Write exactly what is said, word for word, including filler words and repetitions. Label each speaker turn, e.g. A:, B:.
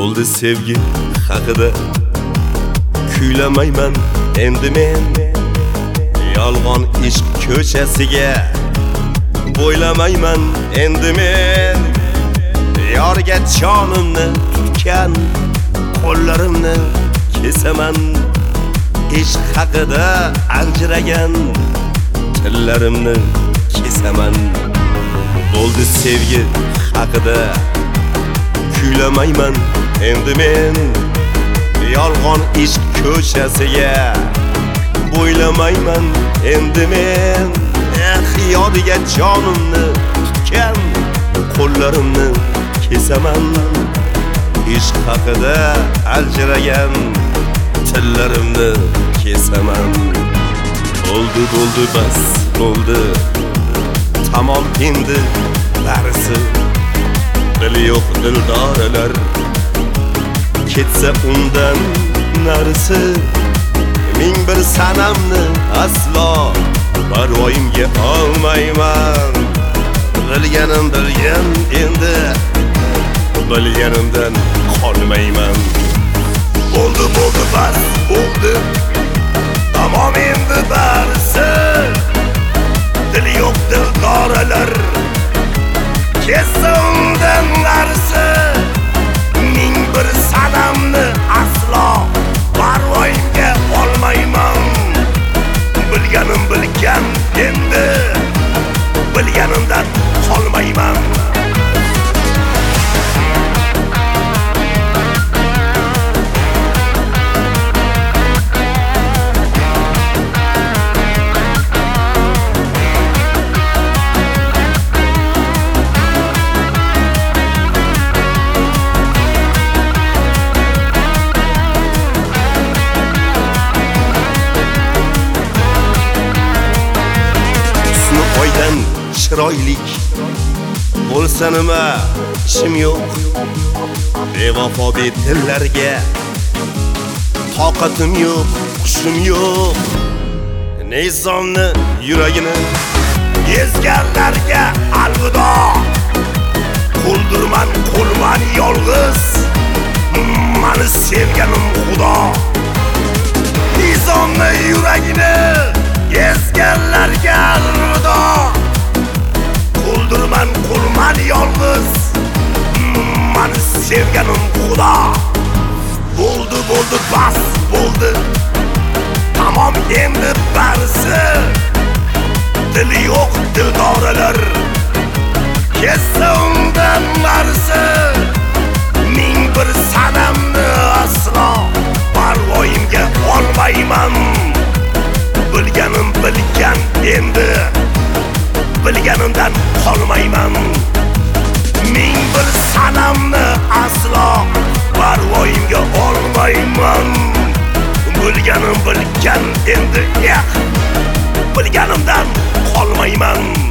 A: Bo'ldi sevgi haqida kuylamayman endi men, yolg'on ishq ko'chasiga bo'ylamayman endi men. Yorga jonimni tutgan qo'llarimni kesaman, ishq haqida anjiragan tillarimni kesaman. Bo'ldi sevgi haqida kuylamayman endi men, yolg'on ishq ko'chasiga bo'ylamayman endi men. Eh, yodiga jonimni tutgan qo'llarimni kesaman, ishq haqida aljiragan tillarimni kesaman. Bo'ldi bo'ldi bas bo'ldi, tamom endi barisi. Dili yo'q dildoralar ketsa undan narisi. Ming bir sanamni aslo parvoyimga olmayman. Bilganim bilgan endi, bilganimdan qolmayman. Bo'ldi bo'ldi bas bo'ldi, tamom endi barisi. Dili yo'q dildoralar ketsa undan narisi. Ming bir sanamni aslo parvoyimga olmayman. Bilganim bilgan endi, bilganimdan qolmayman. Oydan chiroylik bo'lsa nima ishim yo'q. Bevafo betillarga toqatim yo'q, qushim yo'q. Nizomni yuragini ezganlarga alvido. Qo'ldirman qo'lman yolg'iz, mani sevganim Xudo. Nizomni yuragini ezganlarga alvido. Qo'ldirman qo'lman yolg'iz, mani sevganim Xudo. Bo'ldi bo'ldi bas bo'ldi, tamom endi barisi. Dili yo'q dildoralar ketsa undan narisi. Ming bir sanamni aslo parvoyimga olmayman. Bilganim bilgan endi, bilganimdan qolmayman. Ming bir sanamni aslo parvoyimga olmayman. Bilganim bilgan endi, eh, bilganimdan qolmayman.